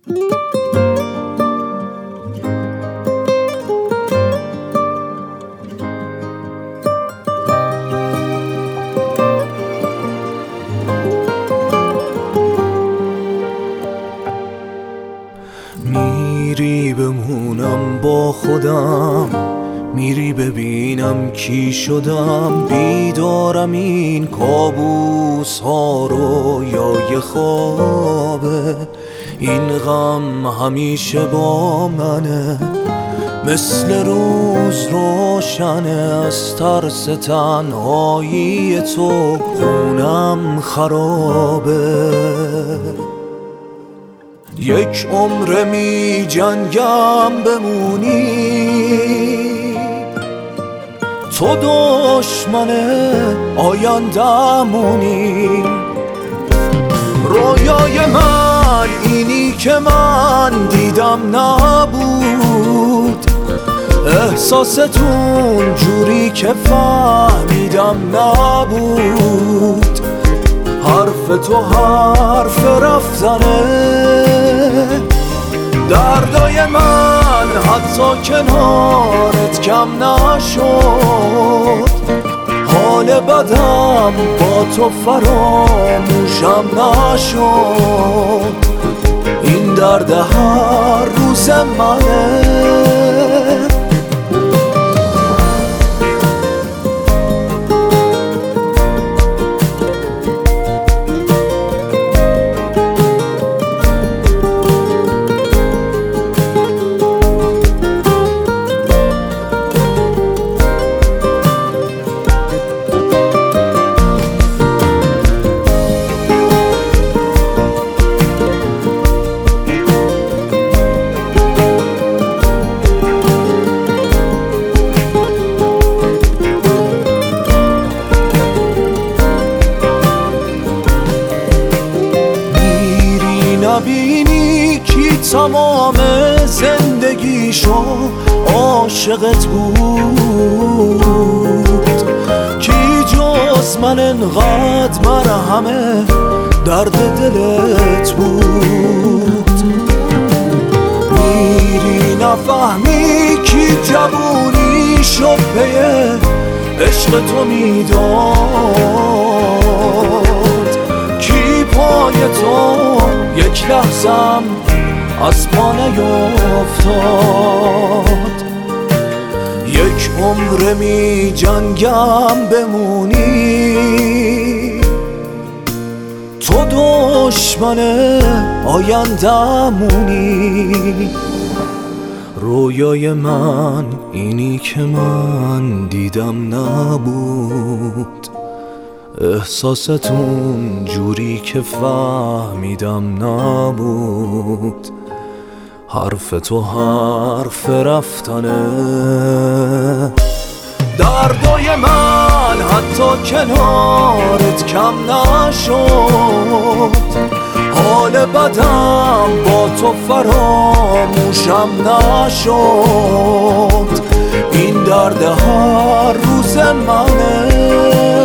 میری بمونم با خودم، میری ببینم کی شدم، بیدارم این کابوس ها رو یا یه خوابه. این غم همیشه با منه، مثل روز روشنه، از ترس تنهایی تو خونم خرابه. یک عمر می جنگم بمونی، تو دشمن آینده‌مونی. رویای من اینی که من دیدم نبود، احساستون جوری که فهمیدم نبود. حرف تو حرف رفتنه، دردای من حتی کنارت کم نشد. حال بدم با تو فراموشم نشد. این درد هر روز منه. نبینی کی تمام زندگیشو عاشقت بود، کی جز من انقدر مرهمه درد دلت بود. میری نفهمی کی جوونیشو پی عشق تو میداد، کی پای تو یک لحظم از پا نیفتاد. یک عمر می جنگم بمونی، تو دشمن آینده‌مونی. رویای من اینی که من دیدم نبود، احساستون جوری که فهمیدم نبود. حرف تو حرف رفتنه، دردای من حتی کنارت کم نشد. حال بدم با تو فراموشم نشد. این درد هر روز منه.